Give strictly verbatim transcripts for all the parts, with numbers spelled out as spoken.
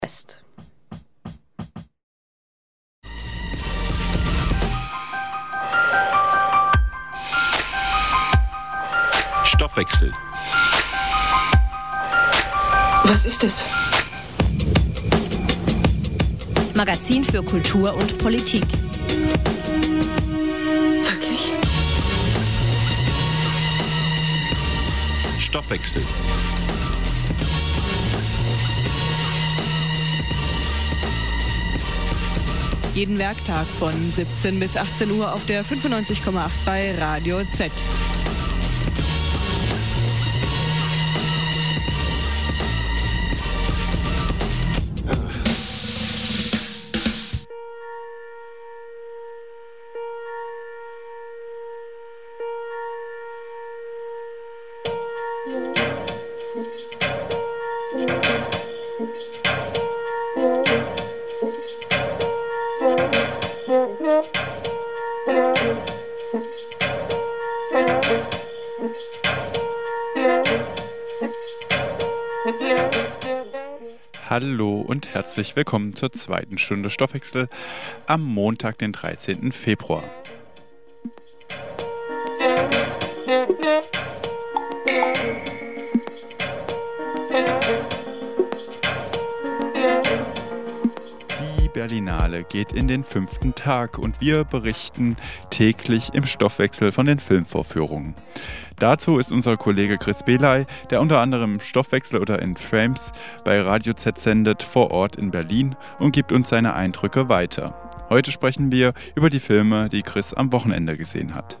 West. Stoffwechsel. Was ist es? Magazin für Kultur und Politik. Wirklich? Stoffwechsel. Jeden Werktag von siebzehn bis achtzehn Uhr auf der fünfundneunzig Komma acht bei Radio Z. Hallo und herzlich willkommen zur zweiten Stunde Stoffwechsel am Montag, den dreizehnten Februar. Die Berlinale geht in den fünften Tag und wir berichten täglich im Stoffwechsel von den Filmvorführungen. Dazu ist unser Kollege Chris Belay, der unter anderem Stoffwechsel oder in Frames bei Radio Z sendet, vor Ort in Berlin und gibt uns seine Eindrücke weiter. Heute sprechen wir über die Filme, die Chris am Wochenende gesehen hat.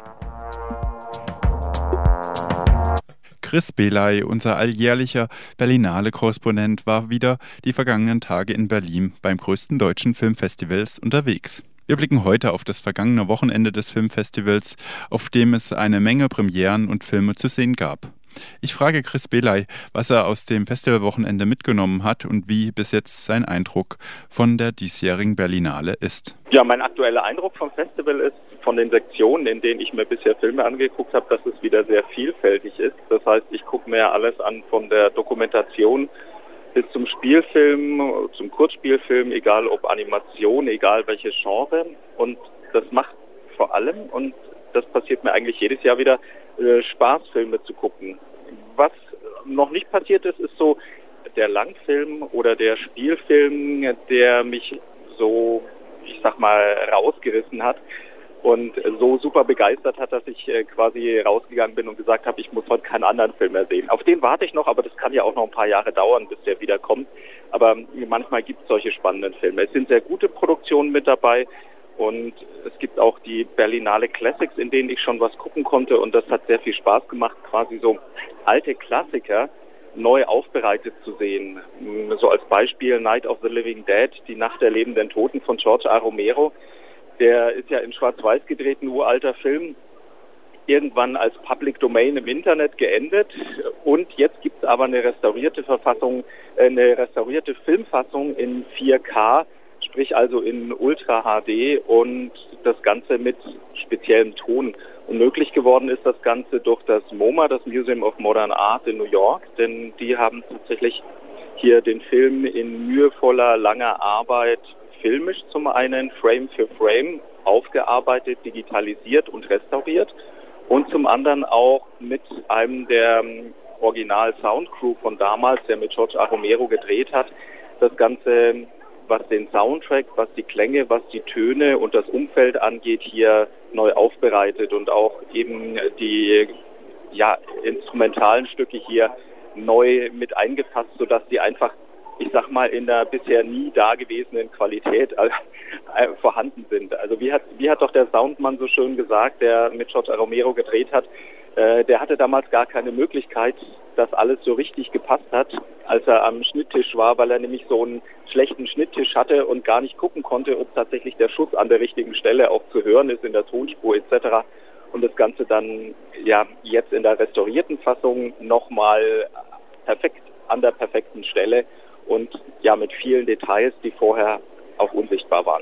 Chris Belay, unser alljährlicher Berlinale-Korrespondent, war wieder die vergangenen Tage in Berlin beim größten deutschen Filmfestivals unterwegs. Wir blicken heute auf das vergangene Wochenende des Filmfestivals, auf dem es eine Menge Premieren und Filme zu sehen gab. Ich frage Chris Belay, was er aus dem Festivalwochenende mitgenommen hat und wie bis jetzt sein Eindruck von der diesjährigen Berlinale ist. Ja, mein aktueller Eindruck vom Festival ist, von den Sektionen, in denen ich mir bisher Filme angeguckt habe, dass es wieder sehr vielfältig ist. Das heißt, ich gucke mir alles an, von der Dokumentation bis zum Spielfilm, zum Kurzspielfilm, egal ob Animation, egal welches Genre. Und das macht vor allem, und das passiert mir eigentlich jedes Jahr wieder, äh, Spaß, Filme zu gucken. Was noch nicht passiert ist, ist so der Langfilm oder der Spielfilm, der mich so, ich sag mal, rausgerissen hat und so super begeistert hat, dass ich äh, quasi rausgegangen bin und gesagt habe, ich muss heute keinen anderen Film mehr sehen. Auf den warte ich noch, aber das kann ja auch noch ein paar Jahre dauern, bis der wieder kommt. Aber manchmal gibt es solche spannenden Filme. Es sind sehr gute Produktionen mit dabei und es gibt auch die Berlinale Classics, in denen ich schon was gucken konnte, und das hat sehr viel Spaß gemacht, quasi so alte Klassiker neu aufbereitet zu sehen. So als Beispiel Night of the Living Dead, die Nacht der lebenden Toten von George A. Romero. Der ist ja in Schwarz-Weiß gedreht, ein uralter Film, irgendwann als Public Domain im Internet geendet, und jetzt gibt es aber eine restaurierte Verfassung, eine restaurierte Filmfassung in vier K, sprich also in Ultra H D, und das Ganze mit speziellem Ton. Und möglich geworden ist das Ganze durch das MoMA, das Museum of Modern Art in New York, denn die haben tatsächlich hier den Film in mühevoller, langer Arbeit filmisch zum einen, Frame für Frame, aufgearbeitet, digitalisiert und restauriert, und zum anderen auch mit einem der Original-Soundcrew von damals, der mit George A. Romero gedreht hat, das Ganze, was den Soundtrack, was die Klänge, was die Töne und das Umfeld angeht, hier neu aufbereitet und auch eben die ja, instrumentalen Stücke hier neu mit eingefasst, sodass die einfach, ich sag mal, in der bisher nie dagewesenen Qualität äh, vorhanden sind. Also wie hat, wie hat doch der Soundmann so schön gesagt, der mit George A. Romero gedreht hat, äh, der hatte damals gar keine Möglichkeit, dass alles so richtig gepasst hat, als er am Schnitttisch war, weil er nämlich so einen schlechten Schnitttisch hatte und gar nicht gucken konnte, ob tatsächlich der Schuss an der richtigen Stelle auch zu hören ist in der Tonspur et cetera. Und das Ganze dann ja jetzt in der restaurierten Fassung nochmal perfekt an der perfekten Stelle und ja mit vielen Details, die vorher auch unsichtbar waren.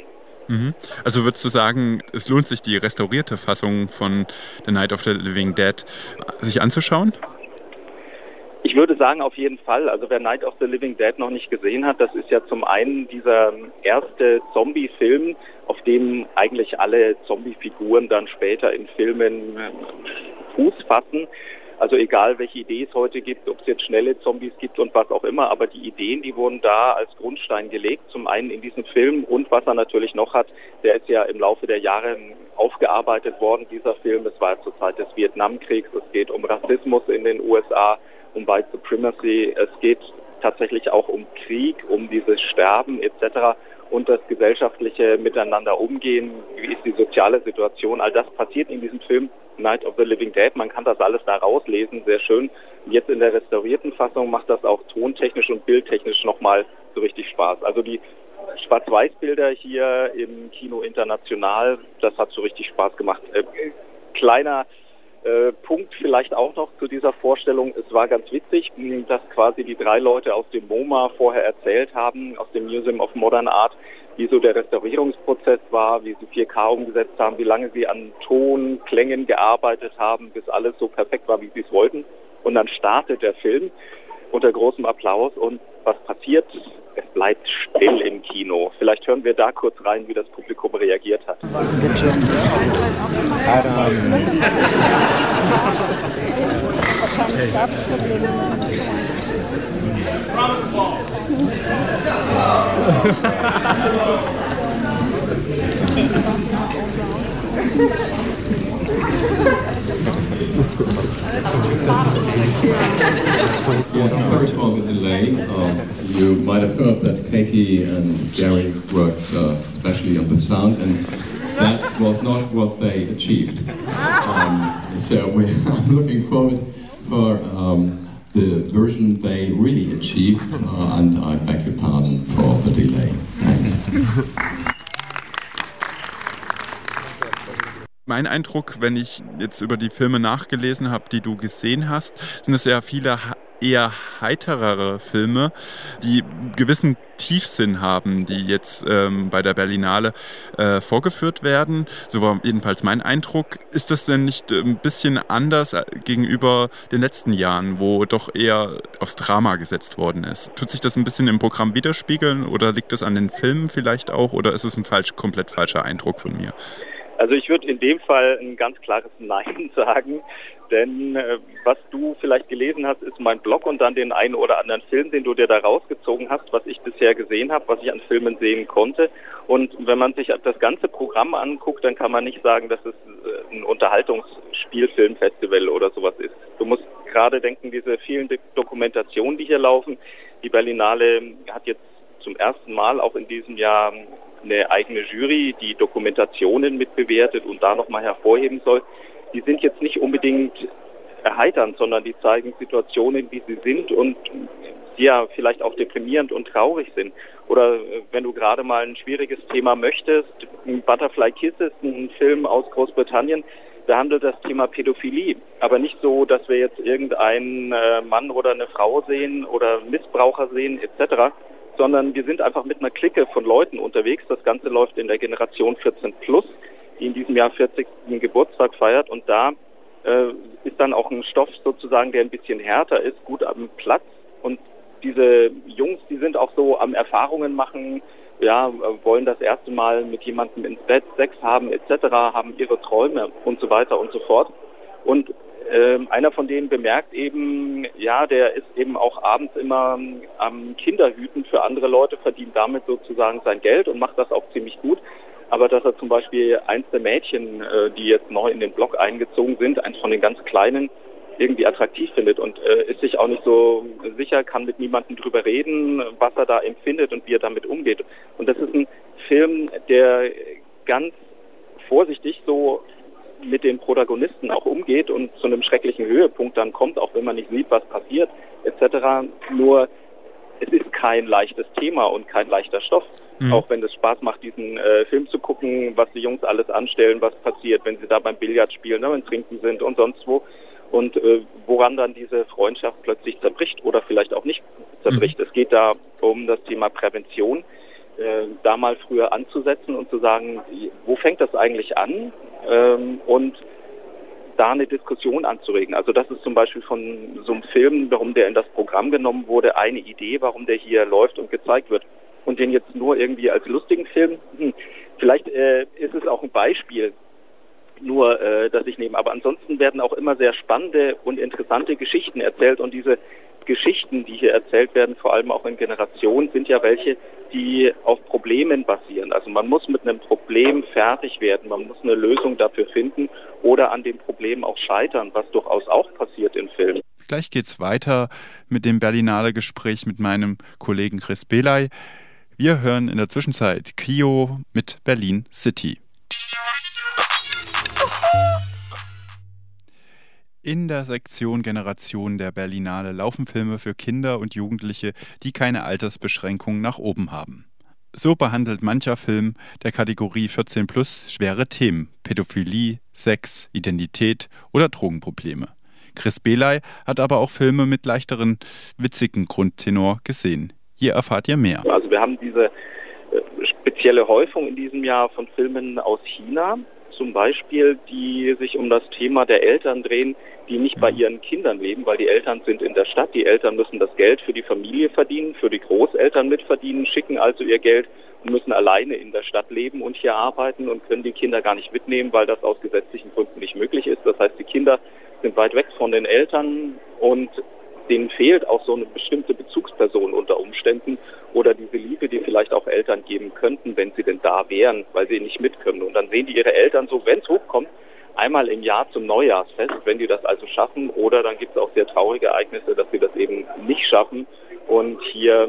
Also würdest du sagen, es lohnt sich, die restaurierte Fassung von The Night of the Living Dead sich anzuschauen? Ich würde sagen, auf jeden Fall. Also wer Night of the Living Dead noch nicht gesehen hat, das ist ja zum einen dieser erste Zombie-Film, auf dem eigentlich alle Zombie-Figuren dann später in Filmen Fuß fassen. Also egal, welche Idee es heute gibt, ob es jetzt schnelle Zombies gibt und was auch immer, aber die Ideen, die wurden da als Grundstein gelegt, zum einen in diesem Film, und was er natürlich noch hat, der ist ja im Laufe der Jahre aufgearbeitet worden, dieser Film. Es war zur Zeit des Vietnamkriegs, es geht um Rassismus in den U S A, um White Supremacy, es geht tatsächlich auch um Krieg, um dieses Sterben et cetera und das gesellschaftliche Miteinander umgehen, wie ist die soziale Situation, all das passiert in diesem Film Night of the Living Dead. Man kann das alles da rauslesen, sehr schön. Jetzt in der restaurierten Fassung macht das auch tontechnisch und bildtechnisch nochmal so richtig Spaß. Also die Schwarz-Weiß-Bilder hier im Kino International, das hat so richtig Spaß gemacht. Äh, kleiner äh, Punkt vielleicht auch noch zu dieser Vorstellung. Es war ganz witzig, dass quasi die drei Leute aus dem MoMA vorher erzählt haben, aus dem Museum of Modern Art, wie so der Restaurierungsprozess war, wie sie vier K umgesetzt haben, wie lange sie an Ton, Klängen gearbeitet haben, bis alles so perfekt war, wie sie es wollten. Und dann startet der Film unter großem Applaus und was passiert? Es bleibt still im Kino. Vielleicht hören wir da kurz rein, wie das Publikum reagiert hat. Bitte. Wahrscheinlich gab es Probleme. Yeah, sorry for the delay. Uh, you might have heard that Katie and Gary worked uh, especially on the sound, and that was not what they achieved. Um, so we, I'm looking forward for um, the version they really achieved, uh, and I beg your pardon for the delay. Thanks. Mein Eindruck, wenn ich jetzt über die Filme nachgelesen habe, die du gesehen hast, sind es ja viele eher heiterere Filme, die gewissen Tiefsinn haben, die jetzt ähm, bei der Berlinale äh, vorgeführt werden. So war jedenfalls mein Eindruck. Ist das denn nicht ein bisschen anders gegenüber den letzten Jahren, wo doch eher aufs Drama gesetzt worden ist? Tut sich das ein bisschen im Programm widerspiegeln oder liegt das an den Filmen vielleicht auch, oder ist es ein falsch, komplett falscher Eindruck von mir? Also ich würde in dem Fall ein ganz klares Nein sagen, denn äh, was du vielleicht gelesen hast, ist mein Blog und dann den einen oder anderen Film, den du dir da rausgezogen hast, was ich bisher gesehen habe, was ich an Filmen sehen konnte. Und wenn man sich das ganze Programm anguckt, dann kann man nicht sagen, dass es äh, ein Unterhaltungsspielfilmfestival oder sowas ist. Du musst gerade denken, diese vielen Dokumentationen, die hier laufen. Die Berlinale hat jetzt zum ersten Mal auch in diesem Jahr eine eigene Jury, die Dokumentationen mitbewertet und da nochmal hervorheben soll. Die sind jetzt nicht unbedingt erheiternd, sondern die zeigen Situationen, wie sie sind und die ja vielleicht auch deprimierend und traurig sind. Oder wenn du gerade mal ein schwieriges Thema möchtest, Butterfly Kisses, ein Film aus Großbritannien, behandelt das Thema Pädophilie. Aber nicht so, dass wir jetzt irgendeinen Mann oder eine Frau sehen oder Missbraucher sehen et cetera, sondern wir sind einfach mit einer Clique von Leuten unterwegs. Das Ganze läuft in der Generation vierzehn plus, die in diesem Jahr vierzigsten Geburtstag feiert. Und da äh, ist dann auch ein Stoff sozusagen, der ein bisschen härter ist, gut am Platz. Und diese Jungs, die sind auch so am Erfahrungen machen, ja, wollen das erste Mal mit jemandem ins Bett, Sex haben et cetera, haben ihre Träume und so weiter und so fort. Und Ähm, einer von denen bemerkt eben, ja, der ist eben auch abends immer am Kinderhüten für andere Leute, verdient damit sozusagen sein Geld und macht das auch ziemlich gut. Aber dass er zum Beispiel eins der Mädchen, äh, die jetzt neu in den Blog eingezogen sind, eins von den ganz Kleinen, irgendwie attraktiv findet und äh, ist sich auch nicht so sicher, kann mit niemandem drüber reden, was er da empfindet und wie er damit umgeht. Und das ist ein Film, der ganz vorsichtig so mit den Protagonisten auch umgeht und zu einem schrecklichen Höhepunkt dann kommt, auch wenn man nicht sieht, was passiert et cetera. Nur es ist kein leichtes Thema und kein leichter Stoff. Mhm. Auch wenn es Spaß macht, diesen äh, Film zu gucken, was die Jungs alles anstellen, was passiert, wenn sie da beim Billard spielen, ne, wenn Trinken sind und sonst wo. Und äh, woran dann diese Freundschaft plötzlich zerbricht oder vielleicht auch nicht zerbricht. Mhm. Es geht da um das Thema Prävention. Äh, da mal früher anzusetzen und zu sagen, wo fängt das eigentlich an? Ähm, und da eine Diskussion anzuregen. Also das ist zum Beispiel von so einem Film, warum der in das Programm genommen wurde, eine Idee, warum der hier läuft und gezeigt wird. Und den jetzt nur irgendwie als lustigen Film, hm, vielleicht äh, ist es auch ein Beispiel, nur, äh, dass ich nehme. Aber ansonsten werden auch immer sehr spannende und interessante Geschichten erzählt. Und diese Geschichten, die hier erzählt werden, vor allem auch in Generationen, sind ja welche, die auf Problemen basieren. Also man muss mit einem Problem fertig werden, man muss eine Lösung dafür finden oder an dem Problem auch scheitern, was durchaus auch passiert in Filmen. Gleich geht's weiter mit dem Berlinale Gespräch mit meinem Kollegen Chris Belay. Wir hören in der Zwischenzeit Kio mit Berlin City. In der Sektion Generation der Berlinale laufen Filme für Kinder und Jugendliche, die keine Altersbeschränkung nach oben haben. So behandelt mancher Film der Kategorie vierzehn plus schwere Themen, Pädophilie, Sex, Identität oder Drogenprobleme. Chris Belay hat aber auch Filme mit leichteren, witzigen Grundtenor gesehen. Hier erfahrt ihr mehr. Also wir haben diese spezielle Häufung in diesem Jahr von Filmen aus China, zum Beispiel, die sich um das Thema der Eltern drehen, die nicht bei ihren Kindern leben, weil die Eltern sind in der Stadt, die Eltern müssen das Geld für die Familie verdienen, für die Großeltern mitverdienen, schicken also ihr Geld und müssen alleine in der Stadt leben und hier arbeiten und können die Kinder gar nicht mitnehmen, weil das aus gesetzlichen Gründen nicht möglich ist. Das heißt, die Kinder sind weit weg von den Eltern und denen fehlt auch so eine bestimmte Bezugsperson unter Umständen oder diese Liebe, die vielleicht auch Eltern geben könnten, wenn sie denn da wären, weil sie nicht mit können. Und dann sehen die ihre Eltern so, wenn es hochkommt, einmal im Jahr zum Neujahrsfest, wenn die das also schaffen. Oder dann gibt es auch sehr traurige Ereignisse, dass sie das eben nicht schaffen und hier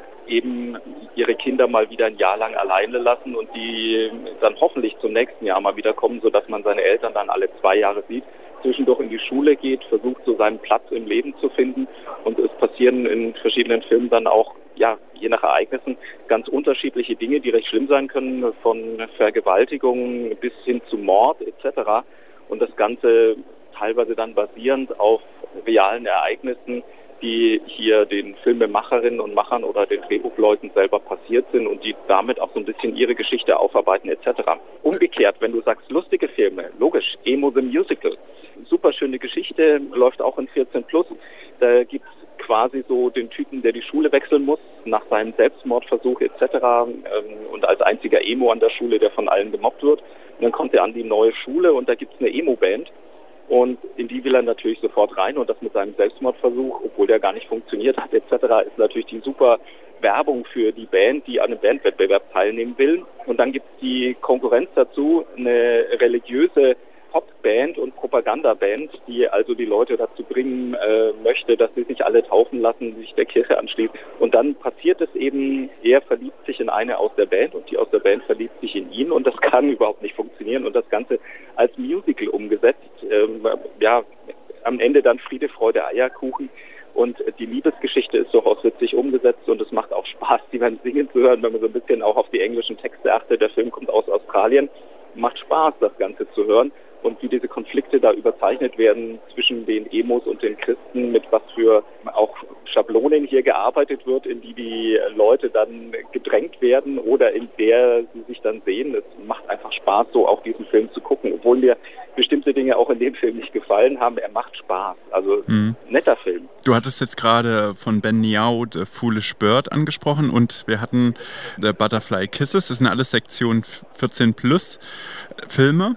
eben ihre Kinder mal wieder ein Jahr lang alleine lassen und die dann hoffentlich zum nächsten Jahr mal wieder kommen, sodass man seine Eltern dann alle zwei Jahre sieht, zwischendurch in die Schule geht, versucht so seinen Platz im Leben zu finden und es passieren in verschiedenen Filmen dann auch, ja, je nach Ereignissen ganz unterschiedliche Dinge, die recht schlimm sein können, von Vergewaltigung bis hin zu Mord et cetera. Und das Ganze teilweise dann basierend auf realen Ereignissen, die hier den Filmemacherinnen und Machern oder den Drehbuchleuten selber passiert sind und die damit auch so ein bisschen ihre Geschichte aufarbeiten et cetera. Umgekehrt, wenn du sagst lustige Filme, logisch, Emo the Musical, super schöne Geschichte, läuft auch in vierzehn plus, da gibt's quasi so den Typen, der die Schule wechseln muss, nach seinem Selbstmordversuch et cetera und als einziger Emo an der Schule, der von allen gemobbt wird. Und dann kommt er an die neue Schule und da gibt's eine Emo-Band. Und in die will er natürlich sofort rein und das mit seinem Selbstmordversuch, obwohl der gar nicht funktioniert hat et cetera, ist natürlich die super Werbung für die Band, die an einem Bandwettbewerb teilnehmen will. Und dann gibt es die Konkurrenz dazu, eine religiöse Popband und Propagandaband, die also die Leute dazu bringen äh, möchte, dass sie sich alle taufen lassen, sich der Kirche anschließen. Und dann passiert es eben, er verliebt sich in eine aus der Band und die aus der Band verliebt sich in ihn und das kann überhaupt nicht funktionieren und das Ganze als Musical umgesetzt. Ähm, ja, am Ende dann Friede, Freude, Eierkuchen. Und die Liebesgeschichte ist durchaus witzig umgesetzt und es macht auch Spaß, die beim Singen zu hören, wenn man so ein bisschen auch auf die englischen Texte achtet. Der Film kommt aus Australien. Macht Spaß, das Ganze zu hören. Und wie diese Konflikte da überzeichnet werden zwischen den Emos und den Christen, mit was für auch Schablonen hier gearbeitet wird, in die die Leute dann gedrängt werden oder in der sie sich dann sehen. Es macht einfach Spaß, so auch diesen Film zu gucken, obwohl mir bestimmte Dinge auch in dem Film nicht gefallen haben. Er macht Spaß, also mhm. netter Film. Du hattest jetzt gerade von Ben Niao The Foolish Bird angesprochen und wir hatten The Butterfly Kisses, das sind alles Sektion vierzehn plus Filme,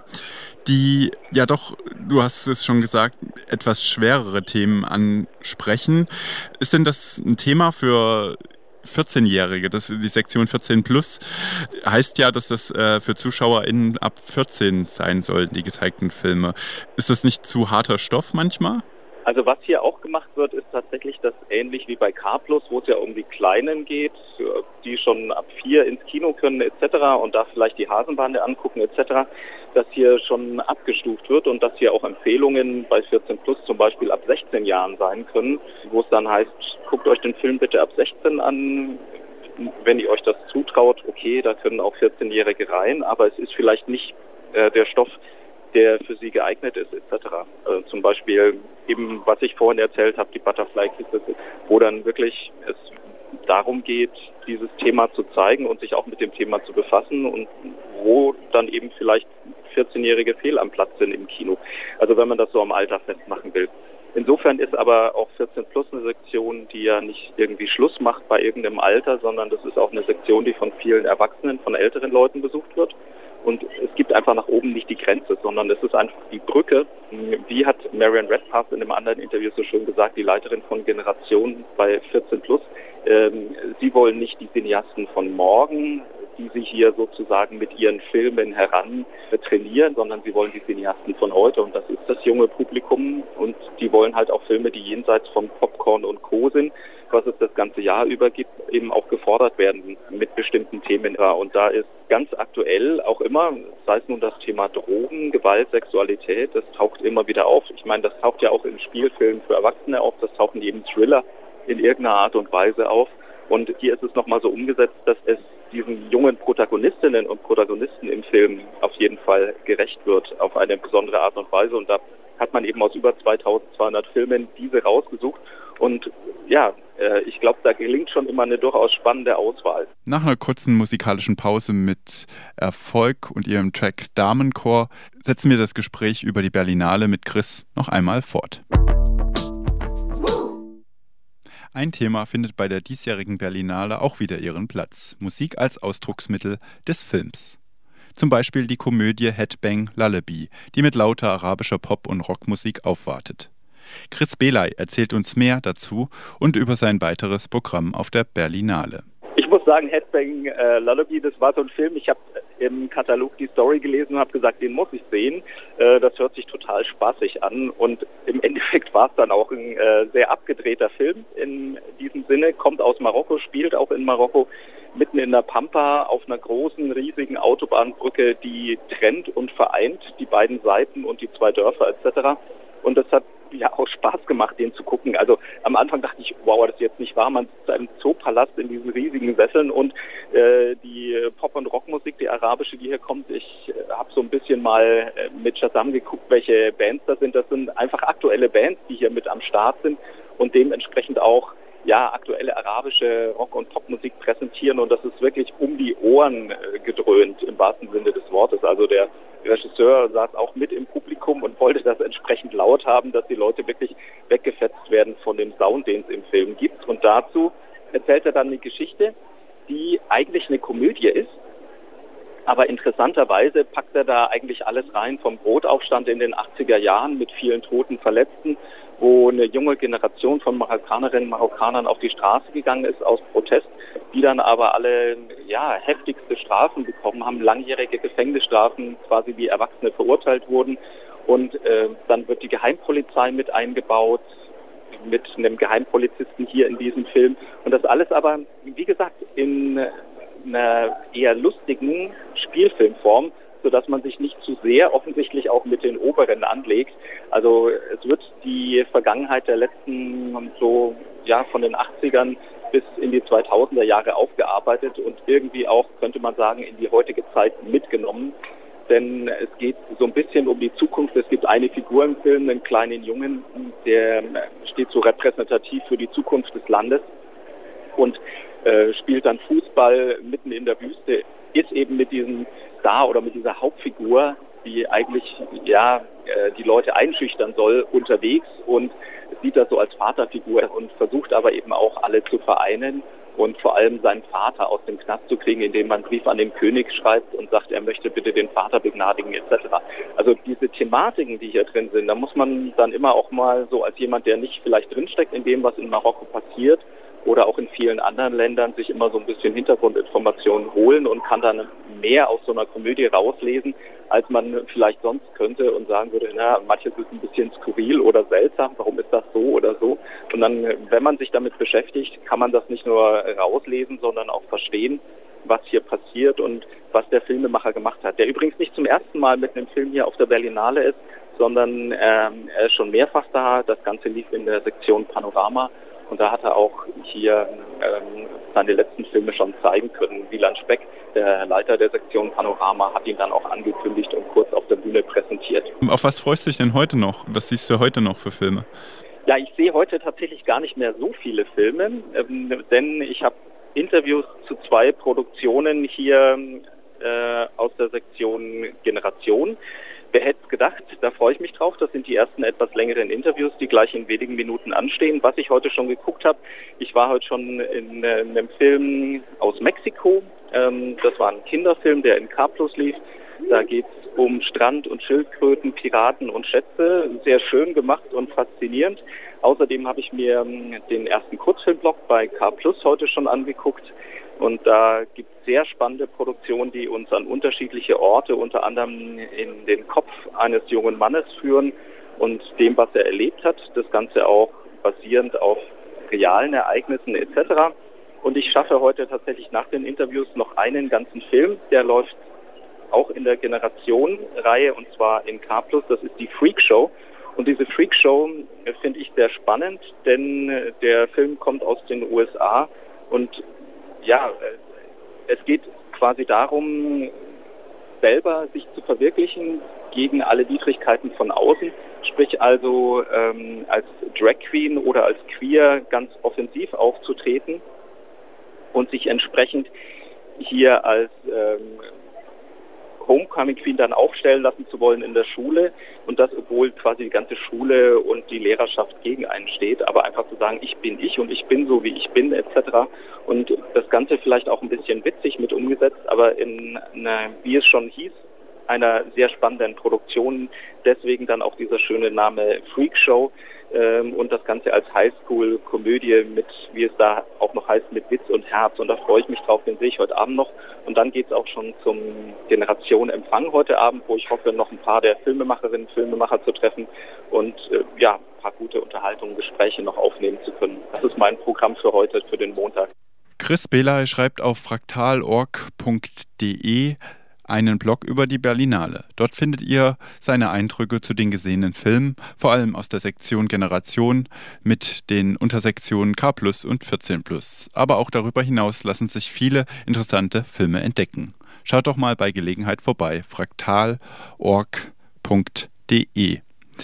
die ja doch, du hast es schon gesagt, etwas schwerere Themen ansprechen. Ist denn das ein Thema für vierzehnjährige? Das, die Sektion vierzehn plus heißt ja, dass das äh, für ZuschauerInnen ab vierzehn sein sollten, die gezeigten Filme. Ist das nicht zu harter Stoff manchmal? Also was hier auch gemacht wird, ist tatsächlich das ähnlich wie bei K plus, wo es ja um die Kleinen geht, die schon ab vier ins Kino können et cetera und da vielleicht die Hasenbande angucken et cetera, dass hier schon abgestuft wird und dass hier auch Empfehlungen bei vierzehn plus zum Beispiel ab sechzehn Jahren sein können, wo es dann heißt, guckt euch den Film bitte ab sechzehn an, wenn ihr euch das zutraut, okay, da können auch vierzehnjährige rein, aber es ist vielleicht nicht äh, der Stoff, der für sie geeignet ist et cetera. Also zum Beispiel eben, was ich vorhin erzählt habe, die Butterfly Kisses, wo dann wirklich es darum geht, dieses Thema zu zeigen und sich auch mit dem Thema zu befassen und wo dann eben vielleicht vierzehnjährige fehl am Platz sind im Kino. Also wenn man das so am Alter festmachen will. Insofern ist aber auch vierzehn plus eine Sektion, die ja nicht irgendwie Schluss macht bei irgendeinem Alter, sondern das ist auch eine Sektion, die von vielen Erwachsenen, von älteren Leuten besucht wird. Und es gibt einfach nach oben nicht die Grenze, sondern es ist einfach die Brücke. Wie hat Marion Redpath in einem anderen Interview so schön gesagt, die Leiterin von Generation bei vierzehn plus, ähm, sie wollen nicht die Cineasten von morgen, die sich hier sozusagen mit ihren Filmen heran trainieren, sondern sie wollen die Cineasten von heute und das ist das junge Publikum und die wollen halt auch Filme, die jenseits von Popcorn und Co. sind, was es das ganze Jahr über gibt, eben auch gefordert werden mit bestimmten Themen. Und da ist ganz aktuell auch immer, sei es nun das Thema Drogen, Gewalt, Sexualität, das taucht immer wieder auf. Ich meine, das taucht ja auch in Spielfilmen für Erwachsene auf, das taucht in jedem Thriller in irgendeiner Art und Weise auf. Und hier ist es nochmal so umgesetzt, dass es diesen jungen Protagonistinnen und Protagonisten im Film auf jeden Fall gerecht wird, auf eine besondere Art und Weise. Und da hat man eben aus über zweitausendzweihundert Filmen diese rausgesucht. Und ja, äh, ich glaube, da gelingt schon immer eine durchaus spannende Auswahl. Nach einer kurzen musikalischen Pause mit Erfolg und ihrem Track Damenchor setzen wir das Gespräch über die Berlinale mit Chris noch einmal fort. Ein Thema findet bei der diesjährigen Berlinale auch wieder ihren Platz. Musik als Ausdrucksmittel des Films. Zum Beispiel die Komödie Headbang Lullaby, die mit lauter arabischer Pop- und Rockmusik aufwartet. Chris Belay erzählt uns mehr dazu und über sein weiteres Programm auf der Berlinale. Ich muss sagen, Headbang äh, Lullaby, das war so ein Film, ich habe im Katalog die Story gelesen und habe gesagt, den muss ich sehen. Äh, das hört sich total spaßig an und im Endeffekt war es dann auch ein äh, sehr abgedrehter Film in diesem Sinne, kommt aus Marokko, spielt auch in Marokko, mitten in der Pampa auf einer großen, riesigen Autobahnbrücke, die trennt und vereint die beiden Seiten und die zwei Dörfer et cetera. Und das hat ja auch Spaß gemacht, den zu gucken. Also am Anfang dachte ich, wow, das ist jetzt nicht wahr. Man sitzt im Zoopalast in diesen riesigen Sesseln und äh, die Pop- und Rockmusik, die arabische, die hier kommt, ich äh, habe so ein bisschen mal äh, mit Shazam geguckt, welche Bands das sind. Das sind einfach aktuelle Bands, die hier mit am Start sind und dementsprechend auch ja aktuelle arabische Rock- und Popmusik präsentieren und das ist wirklich um die Ohren äh, gedröhnt im wahrsten Sinne des Wortes. Also der Regisseur saß auch mit im Publikum und wollte das entsprechend laut haben, dass die Leute wirklich weggefetzt werden von dem Sound, den es im Film gibt. Und dazu erzählt er dann eine Geschichte, die eigentlich eine Komödie ist, aber interessanterweise packt er da eigentlich alles rein, vom Brotaufstand in den achtziger Jahren mit vielen toten Verletzten, wo eine junge Generation von Marokkanerinnen und Marokkanern auf die Straße gegangen ist aus Protest, die dann aber alle ja heftigste Strafen bekommen haben, langjährige Gefängnisstrafen, quasi wie Erwachsene verurteilt wurden. Und äh, dann wird die Geheimpolizei mit eingebaut, mit einem Geheimpolizisten hier in diesem Film. Und das alles aber, wie gesagt, in einer eher lustigen Spielfilmform, sodass man sich nicht zu sehr offensichtlich auch mit den Oberen anlegt. Also es wird die Vergangenheit der letzten so ja von den achtzigern bis in die zweitausender Jahre aufgearbeitet und irgendwie auch, könnte man sagen, in die heutige Zeit mitgenommen. Denn es geht so ein bisschen um die Zukunft. Es gibt eine Figur im Film, einen kleinen Jungen, der steht so repräsentativ für die Zukunft des Landes und äh, spielt dann Fußball mitten in der Wüste, ist eben mit diesem Star oder mit dieser Hauptfigur, die eigentlich ja äh, die Leute einschüchtern soll, unterwegs und sieht das so als Vaterfigur und versucht aber eben auch alle zu vereinen und vor allem seinen Vater aus dem Knast zu kriegen, indem man einen Brief an den König schreibt und sagt, er möchte bitte den Vater begnadigen et cetera. Also diese Thematiken, die hier drin sind, da muss man dann immer auch mal so als jemand, der nicht vielleicht drinsteckt in dem, was in Marokko passiert oder auch in vielen anderen Ländern, sich immer so ein bisschen Hintergrundinformationen holen und kann dann mehr aus so einer Komödie rauslesen, als man vielleicht sonst könnte und sagen würde, na, manches ist ein bisschen skurril oder seltsam, warum ist das so oder so? Und dann, wenn man sich damit beschäftigt, kann man das nicht nur rauslesen, sondern auch verstehen, was hier passiert und was der Filmemacher gemacht hat. Der übrigens nicht zum ersten Mal mit einem Film hier auf der Berlinale ist, sondern ähm, er ist schon mehrfach da. Das Ganze lief in der Sektion Panorama. Und da hat er auch hier ähm, seine letzten Filme schon zeigen können. Wieland Speck, der Leiter der Sektion Panorama, hat ihn dann auch angekündigt und kurz auf der Bühne präsentiert. Auf was freust du dich denn heute noch? Was siehst du heute noch für Filme? Ja, ich sehe heute tatsächlich gar nicht mehr so viele Filme, ähm, denn ich habe Interviews zu zwei Produktionen hier äh, aus der Sektion Generation. Wer hätte es gedacht? Da freue ich mich drauf. Das sind die ersten etwas längeren Interviews, die gleich in wenigen Minuten anstehen. Was ich heute schon geguckt habe, ich war heute schon in, äh, in einem Film aus Mexiko. Ähm, das war ein Kinderfilm, der in K plus lief. Da geht es um Strand und Schildkröten, Piraten und Schätze. Sehr schön gemacht und faszinierend. Außerdem habe ich mir ähm, den ersten Kurzfilmblock bei K plus heute schon angeguckt. Und da gibt es sehr spannende Produktionen, die uns an unterschiedliche Orte, unter anderem in den Kopf eines jungen Mannes führen und dem, was er erlebt hat. Das Ganze auch basierend auf realen Ereignissen et cetera. Und ich schaffe heute tatsächlich nach den Interviews noch einen ganzen Film, der läuft auch in der Generation-Reihe und zwar in K plus. Das ist die Freak Show. Und diese Freak Show finde ich sehr spannend, denn der Film kommt aus den U S A und ja, es geht quasi darum, selber sich zu verwirklichen gegen alle Widrigkeiten von außen, sprich also ähm, als Drag Queen oder als Queer ganz offensiv aufzutreten und sich entsprechend hier als ähm, Homecoming Queen dann aufstellen lassen zu wollen in der Schule und das, obwohl quasi die ganze Schule und die Lehrerschaft gegen einen steht, aber einfach zu sagen, ich bin ich und ich bin so, wie ich bin et cetera. Und das Ganze vielleicht auch ein bisschen witzig mit umgesetzt, aber in einer, wie es schon hieß, einer sehr spannenden Produktion. Deswegen dann auch dieser schöne Name Freak Show ähm, und das Ganze als Highschool-Komödie mit, wie es da auch noch heißt, mit Witz und Herz. Und da freue ich mich drauf, den sehe ich heute Abend noch. Und dann geht es auch schon zum Generation-Empfang heute Abend, wo ich hoffe, noch ein paar der Filmemacherinnen und Filmemacher zu treffen und äh, ja, ein paar gute Unterhaltungen, Gespräche noch aufnehmen zu können. Das ist mein Programm für heute, für den Montag. Chris Belay schreibt auf fraktal punkt org punkt de einen Blog über die Berlinale. Dort findet ihr seine Eindrücke zu den gesehenen Filmen, vor allem aus der Sektion Generation mit den Untersektionen K plus und vierzehn plus. Aber auch darüber hinaus lassen sich viele interessante Filme entdecken. Schaut doch mal bei Gelegenheit vorbei, fraktal punkt org punkt de.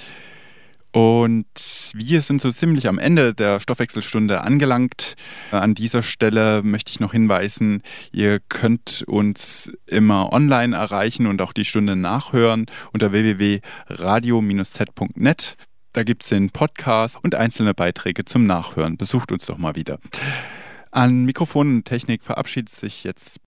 Und wir sind so ziemlich am Ende der Stoffwechselstunde angelangt. An dieser Stelle möchte ich noch hinweisen, ihr könnt uns immer online erreichen und auch die Stunde nachhören unter w w w punkt radio Bindestrich z punkt net. Da gibt es den Podcast und einzelne Beiträge zum Nachhören. Besucht uns doch mal wieder. An Mikrofon und Technik verabschiedet sich jetzt